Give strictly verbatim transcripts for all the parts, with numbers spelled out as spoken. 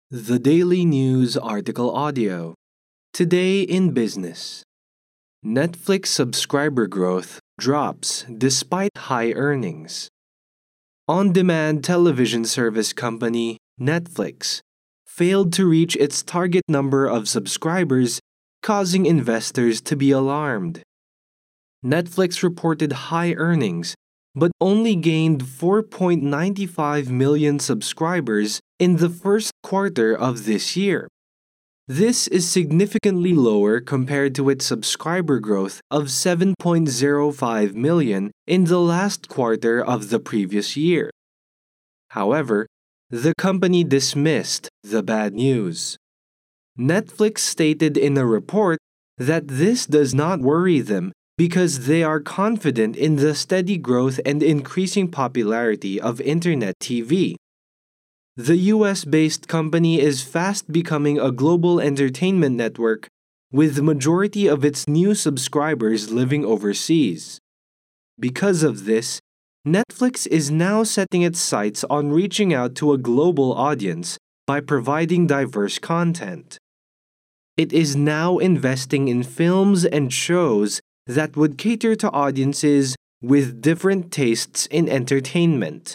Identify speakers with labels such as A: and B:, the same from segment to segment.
A: The Daily News Article Audio. Today in Business. Netflix subscriber growth drops despite high earnings. On-demand television service company Netflix failed to reach its target number of subscribers, causing investors to be alarmed. Netflix reported high earnings, but only gained four point nine five million subscribers in the first quarter of this year. This is significantly lower compared to its subscriber growth of seven point zero five million in the last quarter of the previous year. However, the company dismissed the bad news. Netflix stated in a report that this does not worry them because they are confident in the steady growth and increasing popularity of Internet T V. The U S-based company is fast becoming a global entertainment network, with the majority of its new subscribers living overseas. Because of this, Netflix is now setting its sights on reaching out to a global audience by providing diverse content. It is now investing in films and shows that would cater to audiences with different tastes in entertainment.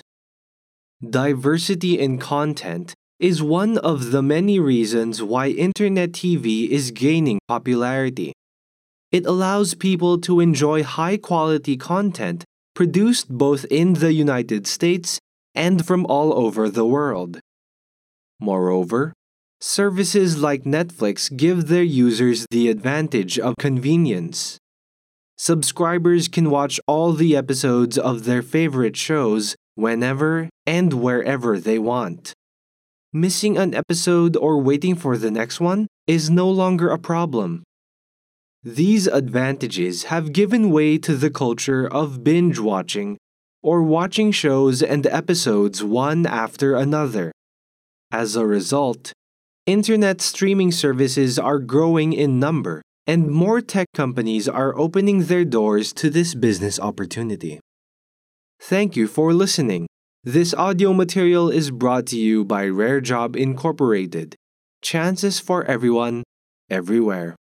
A: Diversity in content is one of the many reasons why Internet T V is gaining popularity. It allows people to enjoy high-quality content produced both in the United States and from all over the world. Moreover, services like Netflix give their users the advantage of convenience. Subscribers can watch all the episodes of their favorite shows whenever and wherever they want. Missing an episode or waiting for the next one is no longer a problem. These advantages have given way to the culture of binge watching, or watching shows and episodes one after another. As a result, internet streaming services are growing in number, and more tech companies are opening their doors to this business opportunity. Thank you for listening. This audio material is brought to you by Rare Job Incorporated. Chances for everyone, everywhere.